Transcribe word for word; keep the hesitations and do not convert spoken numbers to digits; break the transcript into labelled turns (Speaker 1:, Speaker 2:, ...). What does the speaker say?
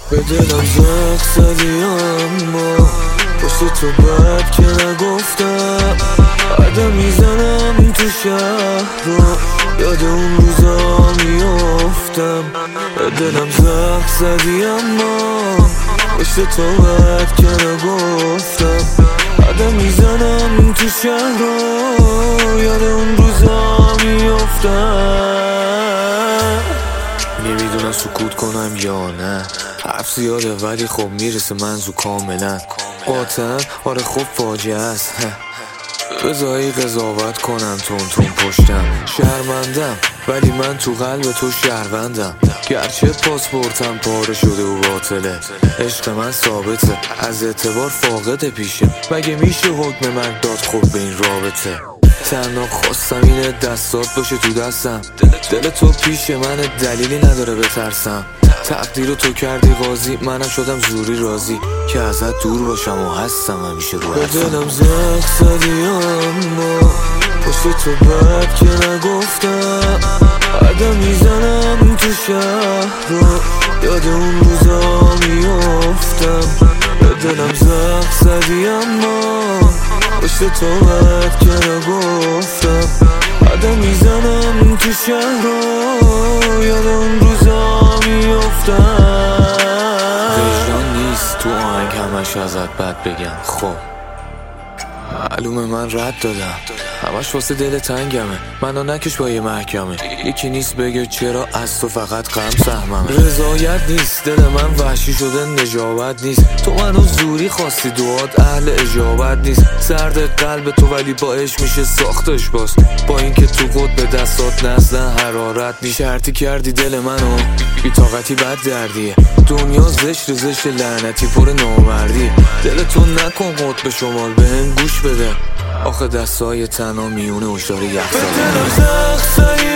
Speaker 1: به دلم زخ زدی اما پشت تو بد که نگفتم. قدم میزنم تو شهر رو یاد اون روزا میافتم. به دلم زخ زدی اما پشت تو بد که نگفتم. قدم میزنم تو شهر رو یاد اون روزا میافتم. نمیدونم سکوت کنم یا نه، حرف زیاده ولی خب میرسه منظور کاملا. قاطعا آره خب فاجعه است. بذاری قضاوت کنم تون تون پشتم. شرمندم ولی من تو قلب تو شهروندم. گرچه پاسپورتم پاره شده و باطله، عشق من ثابته از اعتبار فاقد پیشه. مگه میشه حکم من داد خوب به این رابطه؟ تنها خواستم اینه دستات باشه تو دستم. دل تو پیش من دلیلی نداره بترسم. تقدیر تو کردی قاضی، منم شدم زوری راضی که ازت دور باشم و هستم همیشه رو حرفم. به دلم زخ زدی اما پشت تو بد که نگفتم. قدم میزنم تو شهر رو یاد اون روزا میافتم. به دلم زخ زدی اما پشت تو بد که نگفتم. قدم میزنم تو شهر رو یاد اون روزا میافتم. وجدان نیست تو آهنگ همش ازت بد بگم. خب معلومه من رد دادم، همش واسه دل تنگمه. منو نکش با یه محکمه، یکی نیست بگه چرا از تو فقط غم سهممه. رضایت نیست دل من وحشی شده نجابت نیست. تو منو زوری خواستی دوات اهل اجابت نیست. سرد قلب تو ولی با عشق میشه ساختش باز. با اینکه تو قطب دستات نزدن حرارت نیست. شرطی کردی دل منو بی طاقتی بد دردیه. دنیا زشت زشت لعنتی پر نامردی. دل تو نکن قطب شمال بهم گوش بده. آخه دستای تنها میونه اوش داره یخ زده.